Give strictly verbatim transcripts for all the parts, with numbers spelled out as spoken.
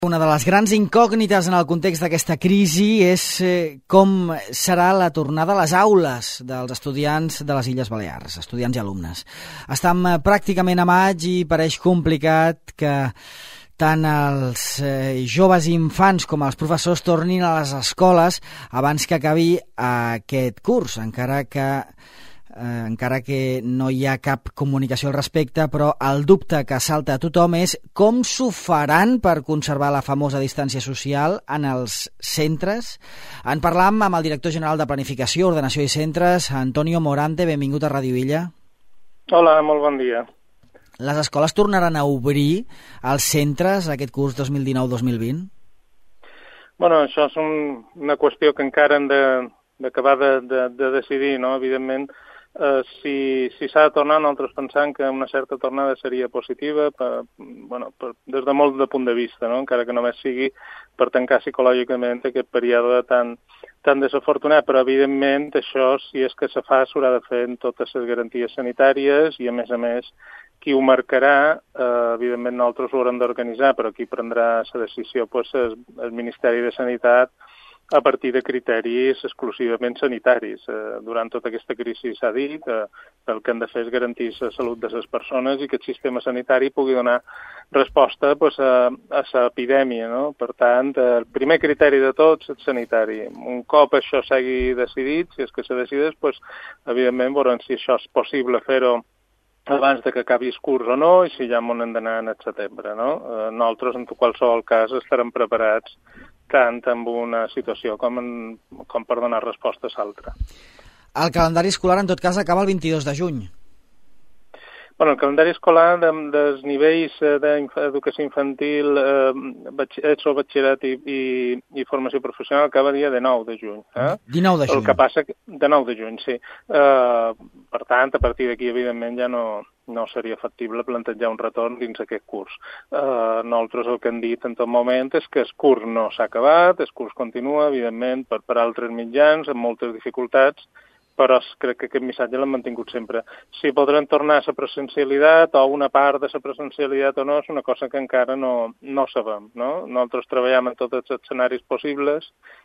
Una de les grans incògnites en el context d'aquesta crisi és eh, com serà la tornada a les aules dels estudiants de les Illes Balears, estudiants i alumnes. Estem eh, pràcticament a maig i pareix complicat que tant els eh, joves i infants com els professors tornin a les escoles abans que acabi aquest curs, encara que Eh, encara que no hi ha cap comunicació al respecte, però el dubte que salta a tothom és com s'ho faran per conservar la famosa distància social en els centres. En parlam amb el director general de Planificació, Ordenació i Centres, Antonio Morante. Benvingut a Ràdio Illa. Hola, molt bon dia. Les escoles tornaran a obrir els centres aquest curs dos mil dinou dos mil vint? Bueno, això és un, una qüestió que encara hem d'acabar de, de, de decidir, no? Evidentment, Uh, si si s'ha de tornar, nosaltres pensam que una certa tornada seria positiva per, bueno, per, des de molt de punt de vista, no? Encara que només sigui per tancar psicològicament aquest període tan, tan desafortunat, però evidentment això, si és que se fa, s'haurà de fer amb totes les garanties sanitàries i a més a més qui ho marcarà, eh, evidentment nosaltres ho haurem d'organitzar, però qui prendrà la decisió pues, és el Ministeri de Sanitat a partir de criteris exclusivament sanitaris. Eh, durant tota aquesta crisi s'ha dit que el que han de fer és garantir la salut de les persones i que el sistema sanitari pugui donar resposta pues, a, a l'epidèmia. No? Per tant, el primer criteri de tots és sanitari. Un cop això s'hagi decidit, si és que se decideix, pues, evidentment veurem si això és possible fer-ho abans de que acabi el curs o no, i si ja m'on hem d'anar en el setembre. No? Eh, nosaltres, en qualsevol cas, estarem preparats tant amb una situació com, en, com per donar respostes a l'altra. El calendari escolar, en tot cas, acaba el vint-i-dos de juny. Bueno, el calendari escolar de, dels nivells d'educació infantil, eh, ESO, batxillerat i, i, i formació professional acaba dia de nou de juny. Eh? dinou de juny. El que passa que, de nou de juny, sí. Eh, per tant, a partir d'aquí, evidentment, ja no, no seria factible plantejar un retorn dins aquest curs. Eh, nosaltres el que hem dit en tot moment és que el curs no s'ha acabat, el curs continua, evidentment, per, per altres mitjans, amb moltes dificultats, però crec que aquest missatge l'hem mantingut sempre. Si podran tornar a la presencialitat o una part de la presencialitat o no és una cosa que encara no, no sabem. No? Nosaltres treballem en tots els escenaris possibles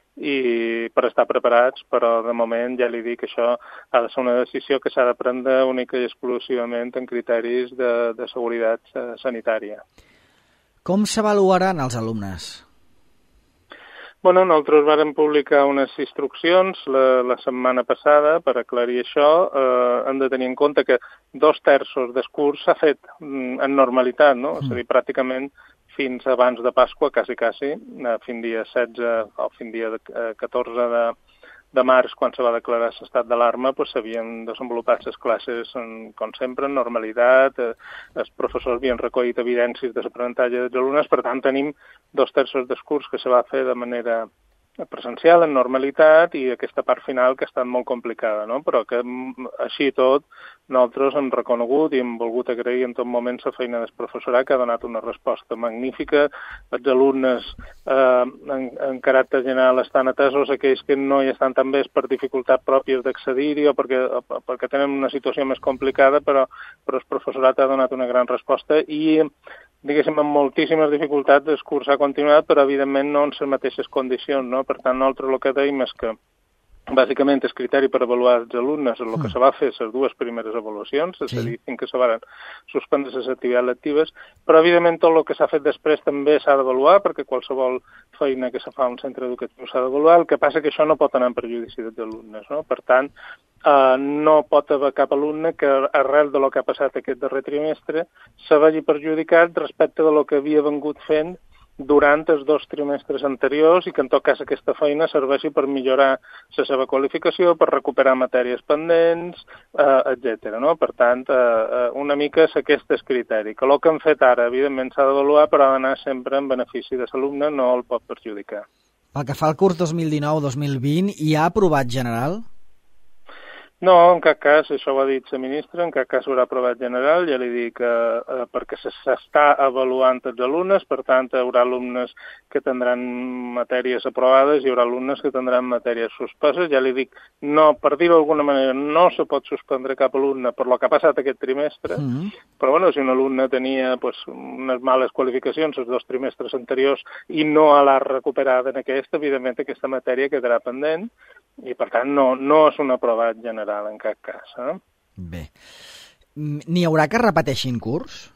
i per estar preparats, però de moment ja li dic que això ha de ser una decisió que s'ha de prendre única i exclusivament en criteris de, de seguretat sanitària. Com s'avaluaran els alumnes? Bueno, nosaltres vàrem publicar unes instruccions la, la setmana passada per aclarir això. Eh, hem de tenir en compte que dos terços del curs s'ha fet mm, en normalitat, no? Mm. És a dir, pràcticament fins abans de Pasqua, quasi, quasi, eh, fins dia setze o fins dia de, eh, catorze de, de març, quan se va declarar l'estat d'alarma, pues, s'havien desenvolupat les classes, en, com sempre, en normalitat. Eh, els professors havien recollit evidències de l'aprenentatge dels alumnes, per tant, tenim dos terços del curs que se va fer de manera presencial, en normalitat, i aquesta part final que ha estat molt complicada, no? Però que així i tot nosaltres hem reconegut i hem volgut agrair en tot moment la feina del professorat, que ha donat una resposta magnífica. Els alumnes eh, en, en caràcter general estan atesos, aquells que no hi estan tan bé per dificultat pròpies d'accedir-hi o perquè, o perquè tenen una situació més complicada, però, però el professorat ha donat una gran resposta i diguéssim, amb moltíssimes dificultats el curs ha continuat, però evidentment no en les mateixes condicions, no? Per tant, nosaltres el que dèiem és que bàsicament el criteri per avaluar els alumnes és el que se va fer les dues primeres avaluacions, és a dir, fins que se van suspendre les activitats lectives, però evidentment tot el que s'ha fet després també s'ha d'avaluar, perquè qualsevol feina que se fa a un centre educatiu s'ha d'avaluar. El que passa que això no pot anar en perjudici dels alumnes, no? Per tant, Uh, no pot haver cap alumne que arrel de lo que ha passat aquest darrer trimestre se vegi perjudicat respecte de lo que havia vengut fent durant els dos trimestres anteriors i que en tot cas aquesta feina serveixi per millorar la seva qualificació, per recuperar matèries pendents, uh, etcètera. No? Per tant, uh, una mica és aquest el criteri, que el que hem fet ara evidentment s'ha d'avaluar, però ha d'anar sempre en benefici de l'alumne, no el pot perjudicar. Pel que fa al curs dos mil dinou dos mil vint, hi ha aprovat general? No, en cap cas, això ho ha dit la ministra, en cap cas haurà aprovat general, ja li dic, eh, eh, perquè s'està avaluant els alumnes, per tant, hi haurà alumnes que tindran matèries aprovades i hi haurà alumnes que tindran matèries suspeses. Ja li dic, no, per dir-ho d'alguna manera, no se pot suspendre cap alumne per lo que ha passat aquest trimestre, mm-hmm. però bueno, si un alumne tenia pues, unes males qualificacions els dos trimestres anteriors i no l'ha recuperat en aquesta, evidentment aquesta matèria quedarà pendent, i per tant no, no és un aprovat general en cap cas. Eh? Bé. N'hi haurà que repeteixin curs?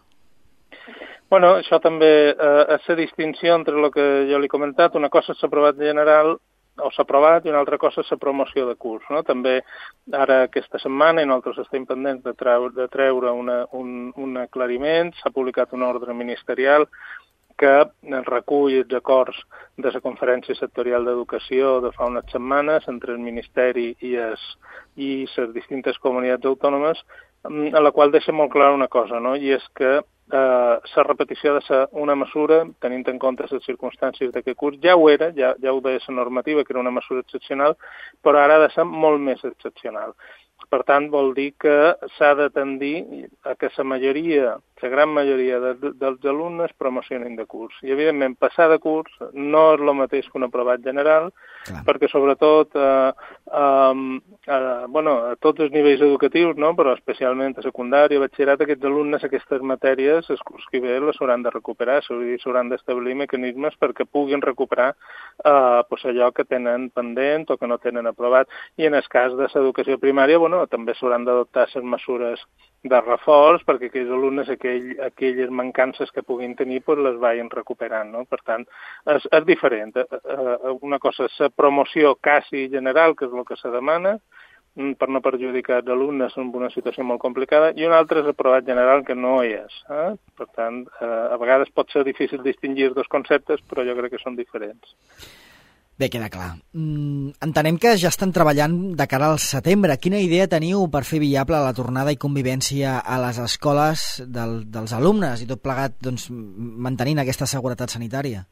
Bueno, això també eh, és la distinció entre el que jo li he comentat, una cosa és l'aprovat general o s'ha aprovat i una altra cosa és la promoció de curs. No? També ara aquesta setmana, i nosaltres estem pendents de treure, de treure una, un, un aclariment, s'ha publicat un ordre ministerial que recull els acords de la Conferència Sectorial d'Educació de fa unes setmanes entre el Ministeri i les i les distintes comunitats autònomes, a la qual deixa molt clar una cosa, no? I és que eh, la repetició ha de ser una mesura, tenint en compte les circumstàncies d'aquest curs, ja ho era, ja, ja ho deia la normativa, que era una mesura excepcional, però ara ha de ser molt més excepcional. Per tant, vol dir que s'ha de tendir a que la majoria, la gran majoria de, dels alumnes promocionin de curs. I, evidentment, passar de curs no és el mateix que un aprovat general, clar. Perquè, sobretot, eh, eh, eh, bueno, a tots els nivells educatius, no? Però especialment a secundària, batxillerat, aquests alumnes, aquestes matèries, el curs que ve les hauran de recuperar, s'hauran d'establir mecanismes perquè puguin recuperar eh, pues allò que tenen pendent o que no tenen aprovat. I en el cas de l'educació primària, bueno, també s'hauran d'adoptar les mesures de reforç perquè aquells alumnes, aquell, aquelles mancances que puguin tenir, pues, les vagin recuperant. No? Per tant, és, és diferent. Una cosa és la promoció quasi general, que és el que se demana, per no perjudicar els alumnes en una situació molt complicada, i una altra és aprovat general, que no hi és. Eh? Per tant, a vegades pot ser difícil distingir dos conceptes, però jo crec que són diferents. Bé, queda clar. Mm, entenem que ja estan treballant de cara al setembre. Quina idea teniu per fer viable la tornada i convivència a les escoles del, dels alumnes i tot plegat doncs, mantenint aquesta seguretat sanitària?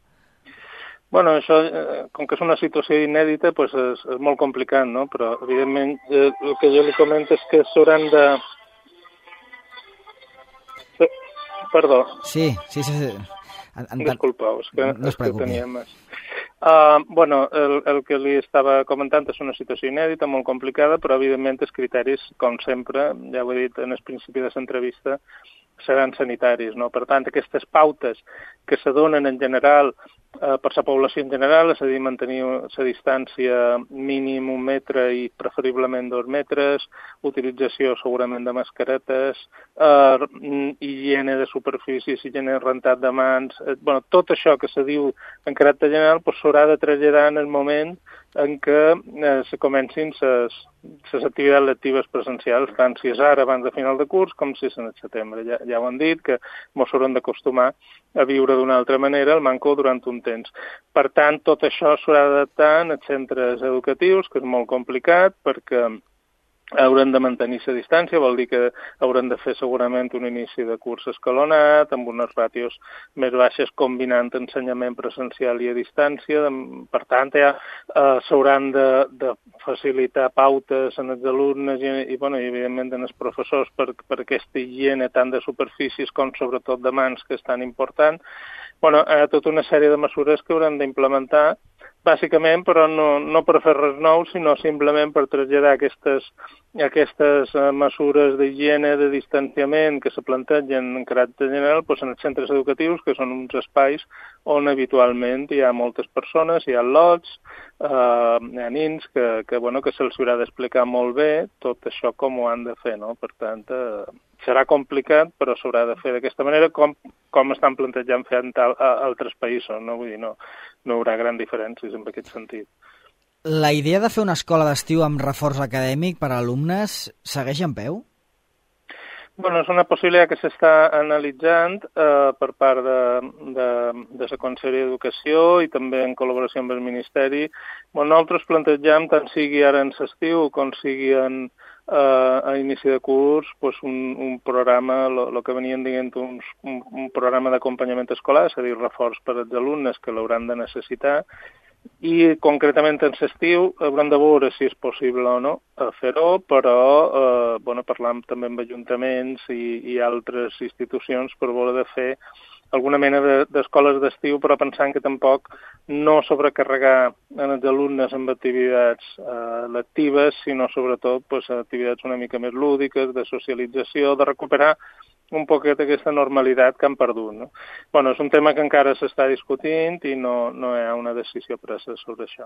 Bueno, això, com que és una situació inèdita, doncs és, és molt complicat, no? Però, evidentment, eh, el que jo li comento és que s'hauran de... Perdó. Sí, sí, sí. sí. En... Disculpeu, és que, no és que tenia més. Uh, bueno, el, el que li estava comentant és una situació inèdita, molt complicada, però evidentment els criteris, com sempre, ja ho he dit en el principi de l'entrevista, seran sanitaris, no? Per tant, aquestes pautes que se donen en general eh, per la població en general, és a dir, mantenir la distància mínim un metre i preferiblement dos metres, utilització segurament de mascaretes, eh, higiene de superfícies, higiene rentat de mans, eh, bueno, tot això que se diu en caràcter general pues, s'haurà de traslladar en el moment en què eh, se comencin les activitats lectives presencials, tant si és ara abans de final de curs com si és en el setembre. Ja, ja ho han dit, que ens haurem d'acostumar a viure d'una altra manera el manco durant un temps. Per tant, tot això s'haurà d'adaptar en els centres educatius, que és molt complicat, perquè hauran de mantenir la distància, vol dir que hauran de fer segurament un inici de curs escalonat, amb unes ràtios més baixes combinant ensenyament presencial i a distància. Per tant, ja eh, s'hauran de, de facilitar pautes en els alumnes i, i, bueno, i evidentment en els professors per, per aquesta higiene tant de superfícies com sobretot de mans, que és tan important. Bueno, hi ha tota una sèrie de mesures que hauran d'implementar, bàsicament, però no, no per fer res nou, sinó simplement per traslladar aquestes, aquestes mesures d'higiene, de distanciament que se plantegen en caràcter general doncs en els centres educatius, que són uns espais on habitualment hi ha moltes persones, hi ha lots, eh, hi ha nins que, que, bueno, que se'ls haurà d'explicar molt bé tot això com ho han de fer, no? Per tant, eh, serà complicat, però s'haurà de fer d'aquesta manera com, com estan plantejant fer en tal, a, altres països, no? Vull dir, no, no hi haurà grans diferències en aquest sentit. La idea de fer una escola d'estiu amb reforç acadèmic per a alumnes segueix en peu? Bueno, és una possibilitat que s'està analitzant eh, per part de, de, de la Conselleria d'Educació i també en col·laboració amb el Ministeri. Bueno, nosaltres plantegem, tant sigui ara en l'estiu com sigui en, eh, a inici de curs, pues un, un programa, el que venien dient un, un programa d'acompanyament escolar, és a dir, reforç per als alumnes que l'hauran de necessitar, i concretament en l'estiu haurem de veure si és possible o no fer-ho, però eh, bueno, parlam també amb ajuntaments i, i altres institucions per veure de fer alguna mena d'escoles d'estiu, però pensant que tampoc no sobrecarregar en els alumnes amb activitats eh, lectives, sinó sobretot pues, activitats una mica més lúdiques, de socialització, de recuperar un poquet aquesta normalitat que han perdut. No? Bueno, és un tema que encara s'està discutint i no, no hi ha una decisió presa sobre això.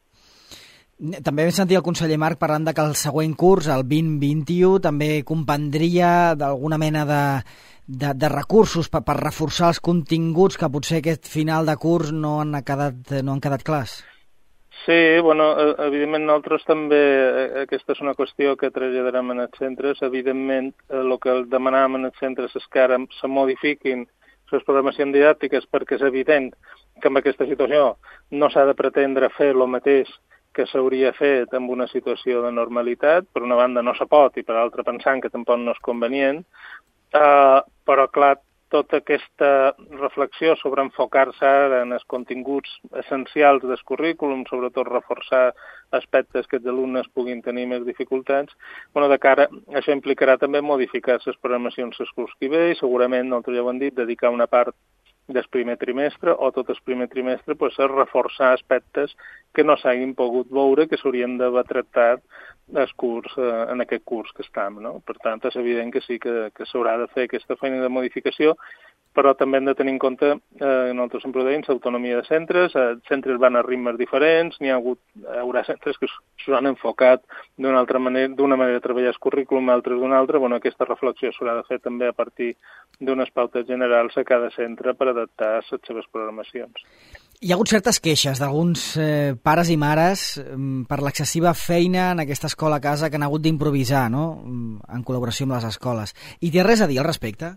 També vam sentir el conseller Marc parlant de que el següent curs, el vint vint i u, també comprendria d'alguna mena de, de, de recursos per, per reforçar els continguts que potser aquest final de curs no han quedat, no han quedat clars. Sí, bueno, evidentment nosaltres també, aquesta és una qüestió que traslladarem en els centres, evidentment el que demanàvem en els centres és que ara se modifiquin les programacions didàctiques perquè és evident que en aquesta situació no s'ha de pretendre fer el mateix que s'hauria fet en una situació de normalitat, per una banda no se pot i per altra pensant que tampoc no és convenient, uh, però clar, tota aquesta reflexió sobre enfocar-se ara en els continguts essencials del currículum, sobretot reforçar aspectes que els alumnes puguin tenir més dificultats, bueno, de cara, això implicarà també modificar les programacions del curs que ve i segurament, nosaltres ja ho hem dit, dedicar una part del primer trimestre o tot el primer trimestre pues, a reforçar aspectes que no s'hagin pogut veure que s'haurien d'haver tractat el curs, eh, en aquest curs que estem. No? Per tant, és evident que sí que, que s'haurà de fer aquesta feina de modificació, però també hem de tenir en compte, eh, nosaltres sempre ho dèiem, l'autonomia de centres, eh, centres van a ritmes diferents, n'hi ha hagut, hi haurà centres que s'han enfocat d'una altra manera, d'una manera de treballar el currículum, altres d'una altra. Bueno, aquesta reflexió s'haurà de fer també a partir d'unes pautes generals a cada centre per adaptar les seves programacions. Hi ha hagut certes queixes d'alguns eh, pares i mares eh, per l'excessiva feina en aquesta escola a casa que han hagut d'improvisar, no?, en col·laboració amb les escoles. I té res a dir al respecte?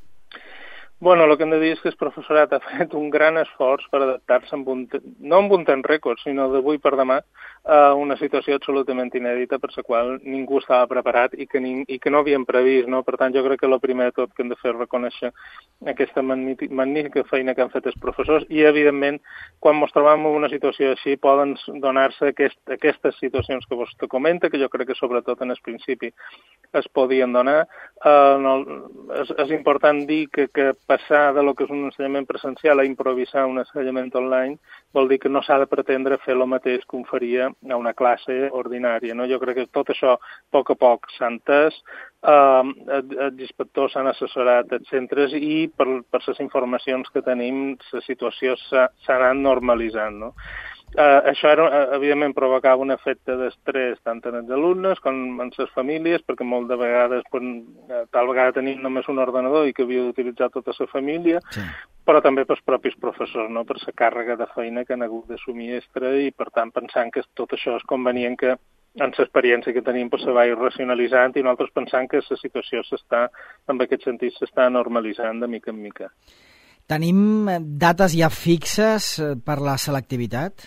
Bueno, el que hem de dir és que el professorat ha fet un gran esforç per adaptar-se, amb un, no amb un temps rècord, sinó d'avui per demà, a una situació absolutament inèdita per la qual ningú estava preparat i que, ni, i que no havíem previst. No? Per tant, jo crec que el primer de tot que hem de fer és reconèixer aquesta magnífica feina que han fet els professors i, evidentment, quan ens trobem en una situació així poden donar-se aquest, aquestes situacions que vostè comenta, que jo crec que sobretot en el principi es podien donar. Uh, no, és, és important dir que, que passar de lo que és un ensenyament presencial a improvisar un ensenyament online vol dir que no s'ha de pretendre fer el mateix que un faria a una classe ordinària. No? Jo crec que tot això, a poc a poc, s'ha entès, uh, els inspectors s'han assessorat als centres i per, per les informacions que tenim la situació s'ha anat normalitzant. No? Uh, això, era, evidentment, provocava un efecte d'estrès tant en els alumnes com en les famílies, perquè molt de vegades, pues, tal vegada tenim només un ordenador i que havia d'utilitzar tota la família, sí. Però també pels propis professors, no? Per la càrrega de feina que han hagut d'assumir extra i, per tant, pensant que tot això és convenient que en l'experiència que tenim pues, se vagi racionalitzant i nosaltres pensant que la situació s'està, en aquest sentit, s'està normalitzant de mica en mica. Tenim dates ja fixes per la selectivitat?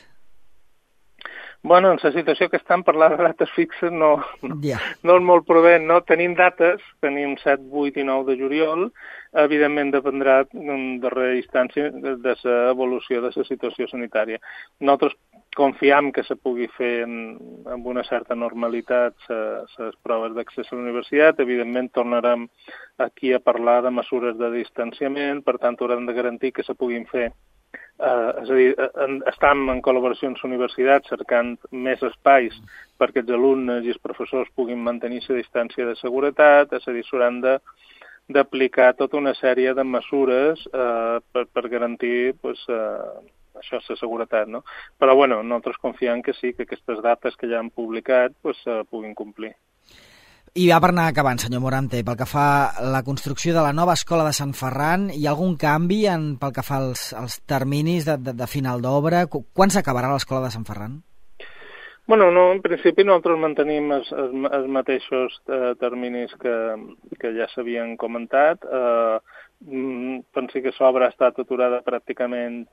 Bueno, en la situació que estan, parlar de dates fixes no, no, yeah. no és molt prudent, no? Tenim dates, tenim set, vuit i nou de juliol, evidentment dependrà en darrera instància de l'evolució de la situació sanitària. Nosaltres confiam que se pugui fer en, amb una certa normalitat les proves d'accés a la universitat, evidentment tornarem aquí a parlar de mesures de distanciament, per tant haurem de garantir que se puguin fer. Uh, és a dir, uh, estem en col·laboració amb les universitats cercant més espais perquè els alumnes i els professors puguin mantenir la distància de seguretat, és a dir, s'hauran d'aplicar tota una sèrie de mesures uh, per, per garantir pues, uh, això, la seguretat. No? Però bueno, nosaltres confiem que sí, que aquestes dates que ja han publicat pues, uh, puguin complir. I va per anar acabant, senyor Morante, pel que fa a la construcció de la nova escola de Sant Ferran, hi ha algun canvi en, pel que fa als, als terminis de, de, de final d'obra? Quan s'acabarà l'escola de Sant Ferran? Bueno, no, en principi nosaltres mantenim els, els, els mateixos eh, terminis que, que ja s'havien comentat. Eh, pensi que l'obra ha estat aturada pràcticament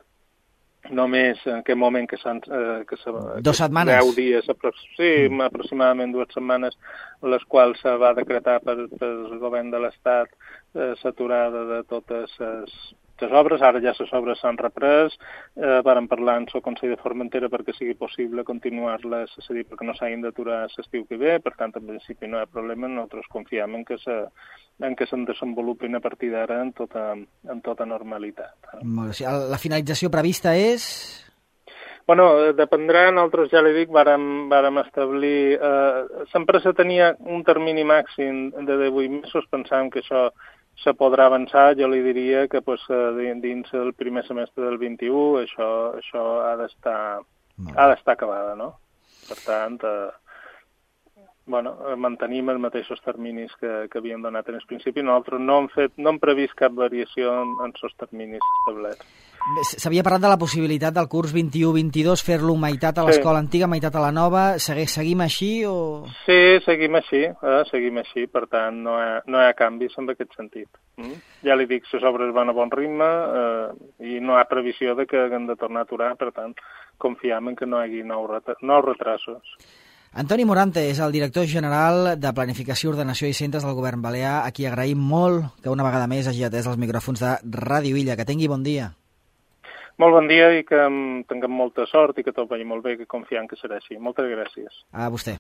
només en aquest moment que s'han... Eh, que Dos setmanes? Deu dies, sí, mm. aproximadament dues setmanes, les quals se va decretar per, per el govern de l'Estat eh, l'aturada de totes les les obres, ara ja les obres s'han reprès, eh, vàrem parlar amb el Consell de Formentera perquè sigui possible continuar-les, és a dir, perquè no s'hagin d'aturar l'estiu que ve, per tant, en principi no hi ha problema, nosaltres confiem en que se, en què se'n desenvolupin a partir d'ara en tota, en tota normalitat. Molt bé. La finalització prevista és... Bueno, dependrà, nosaltres ja li dic, vàrem, vàrem establir... Eh, l'empresa tenia un termini màxim de divuit mesos, pensàvem que això se podrà avançar, jo li diria que pues, dins el primer semestre del vint-i-u això, això ha d'estar ha d'estar acabada, no? Per tant, eh, bueno, mantenim els mateixos terminis que, que havíem donat en el principi. Nosaltres no hem, fet, no hem previst cap variació en, en els terminis establerts. S'havia parlat de la possibilitat del curs vint-i-u vint-i-dos fer-lo meitat a l'escola sí. antiga, meitat a la nova. Segueix, seguim així o...? Sí, seguim així, eh? seguim així, per tant no hi ha, no hi ha canvis en aquest sentit. Mm? Ja li dic, les obres van a bon ritme eh, i no hi ha previsió de que haguem de tornar a aturar, per tant confiem en que no hi hagi nous, ret nous retrasos. Antoni Morante és el director general de Planificació, Ordenació i Centres del Govern Balear, a qui agraïm molt que una vegada més hagi atès els micròfons de Ràdio Illa. Que tingui bon dia. Molt bon dia i que tinguem molta sort i que tot vagi molt bé, que confiem que serà així. Moltes gràcies. A vostè.